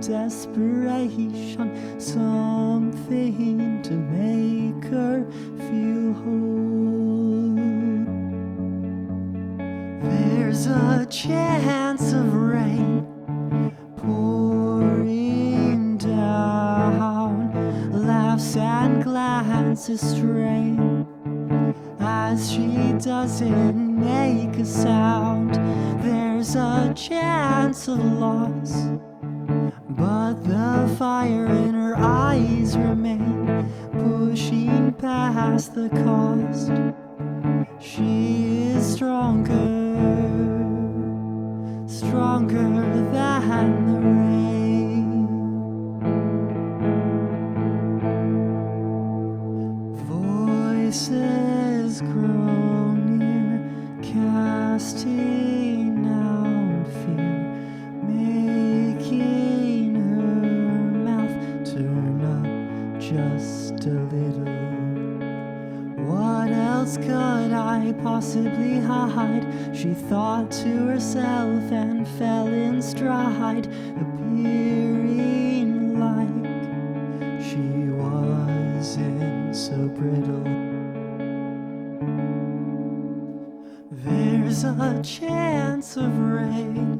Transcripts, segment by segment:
desperation, something to make her feel whole. There's a chance of rain pouring down, laughs and glances strain as she doesn't make a sound. There's a chance of loss, but the fire in her eyes remain, pushing past the cost. She is stronger, stronger than the rain. Voices grow near, casting out fear, making her mouth turn up just a little. What else could I possibly hide? She thought to herself and fell in stride, appearing like she wasn't so brittle. There's a chance of rain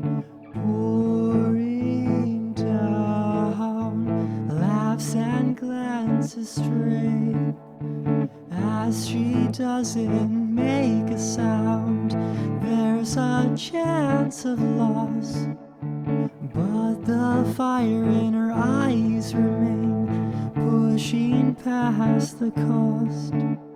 pouring down, laughs and glances stray as she doesn't make a sound. There's a chance of loss, but the fire in her eyes remain, pushing past the cost.